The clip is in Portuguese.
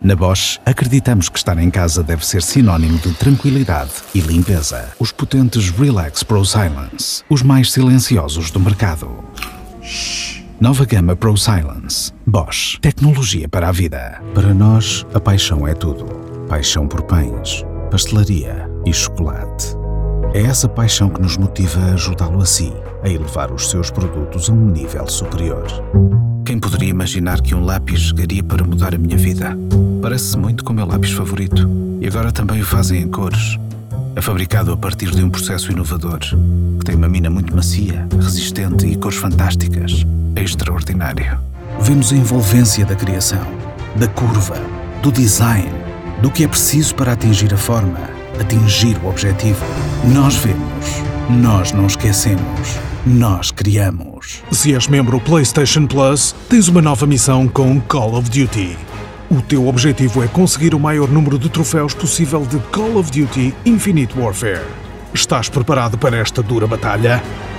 Na Bosch, acreditamos que estar em casa deve ser sinónimo de tranquilidade e limpeza. Os potentes Relax Pro Silence, os mais silenciosos do mercado. Nova gama Pro Silence. Bosch. Tecnologia para a vida. Para nós, a paixão é tudo. Paixão por pães, pastelaria e chocolate. É essa paixão que nos motiva a ajudá-lo a si, a elevar os seus produtos a um nível superior. Quem poderia imaginar que um lápis chegaria para mudar a minha vida? Parece-se muito com o meu lápis favorito. E agora também o fazem em cores. É fabricado a partir de um processo inovador, que tem uma mina muito macia, resistente e cores fantásticas. É extraordinário. Vemos a envolvência da criação, da curva, do design, do que é preciso para atingir a forma, atingir o objetivo. Nós vemos, nós não esquecemos, nós criamos. Se és membro PlayStation Plus, tens uma nova missão com Call of Duty. O teu objetivo é conseguir o maior número de troféus possível de Call of Duty Infinite Warfare. Estás preparado para esta dura batalha?